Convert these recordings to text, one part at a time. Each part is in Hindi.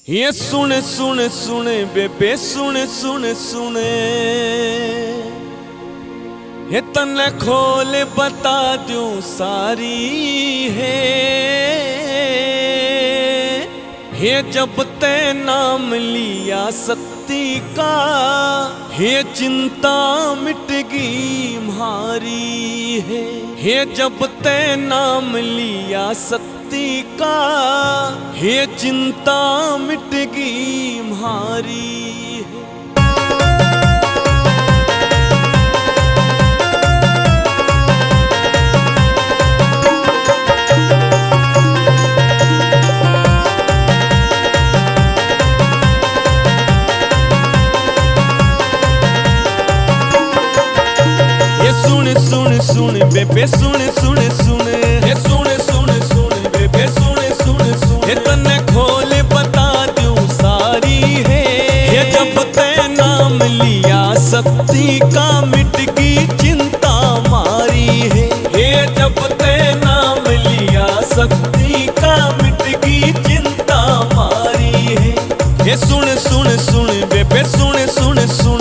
ये सुन सुन सुन बेबे सुन सुन सुन, ये तन्ने खोल बता दूं सारी है। ये जब ते नाम लिया सत्ती का, ये चिंता मिट गई म्हारी है। ये जब ते नाम लिया सत्ती का, ये चिंता मिट गई म्हारी है। ये सुन सुन सुन बेबे सुन सुन सुन, ये सुन सुन सुन बेबे सुन सुन सुन, ये तन्ने खोल बता दूं सारी है। ये जब ते नाम लिया सत्ती का, मिट गई चिंता मारी है। ये जब ते नाम लिया सत्ती का, मिट गई चिंता मारी है। ये सुन सुन सुन बेबे सुन सुन सुन।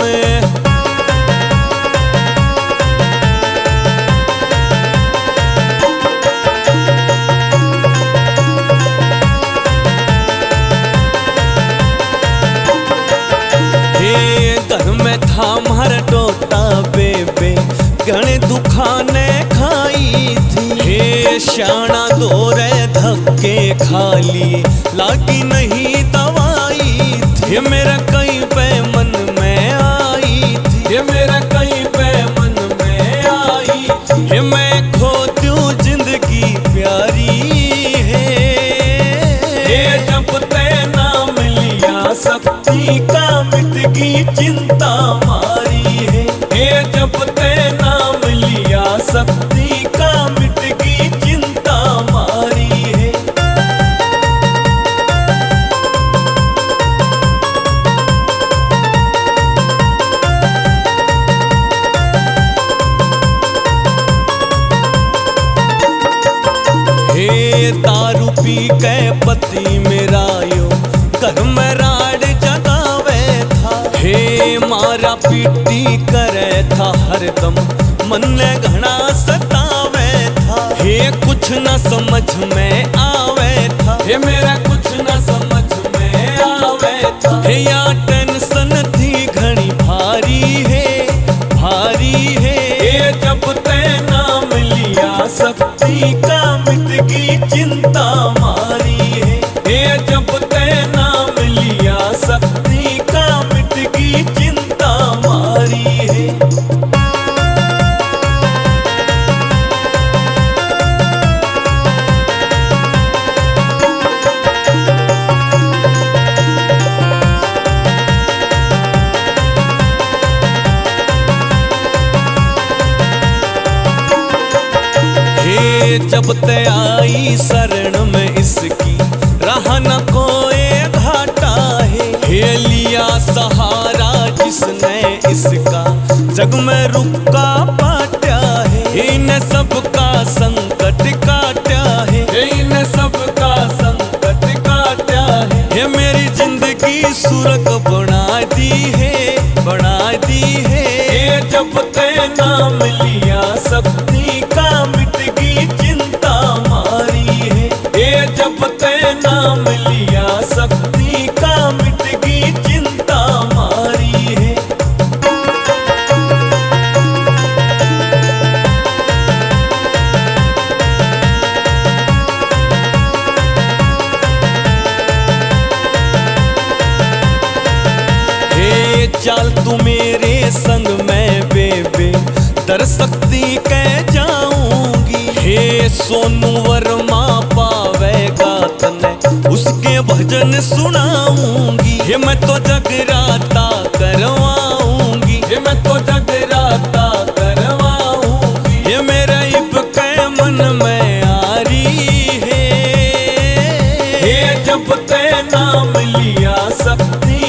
घर में था मार टोटा बेबे, घने दुखाने खाई थी। हे श्याना दौरे धक्के खाली, लागी नहीं दवाई थी। ये मेरा कहीं पे मन में आई थी, ये मेरा कहीं पे मन में आई थी। ये मैं खो दूं जिंदगी प्यारी है। ये जब ते नाम लिया सत्ती का, मिट गई चिंता मारी है। ये जब ते नाम लिया सत्ती का, मिट गई चिंता मारी है। हे दारू पी के पति मेरा यो, घर में राड जगावे था। हे मारा पीटी करे था हरदम, मन ने घना सतावे था। हे कुछ न समझ में आवे था, हे मेरा कुछ न समझ में आवे था। हे या टेंशन थी घनी भारी है, भारी है। ये जब ते नाम लिया सत्ती का, मिट गई चिंता मारी है। ये जब ते नाम लिया सत्ती का, मिट गई चिंता मारी है। हे जब ते आई शरण में इसकी, रहा न कोई घाटा है। हे लिया सहारा जिसने इसका, जग में रुका पाटा है। इन्हें सबका संकट काटा है, इन्हें सबका संकट काटा है। ये मेरी जिंदगी सुर्ग बना दी है, बना दी है। ये जब ते नाम लिया सत्ती का, मिट गई चिंता मारी है। ये जब ते नाम लिया सत्ती का, मिट गई चिंता मारी है। हे चल तू मेरे संग में बेबे, दर सकती कह जाऊंगी। हे सोनू वर्मा पावेगा तने, उसके भजन सुनाऊंगी। ये मैं तो जगराता करवाऊंगी, ये मैं तो जगराता करवाऊंगी। ये मेरा इब के मन में आ रही है। ये जब ते नाम लिया सत्ती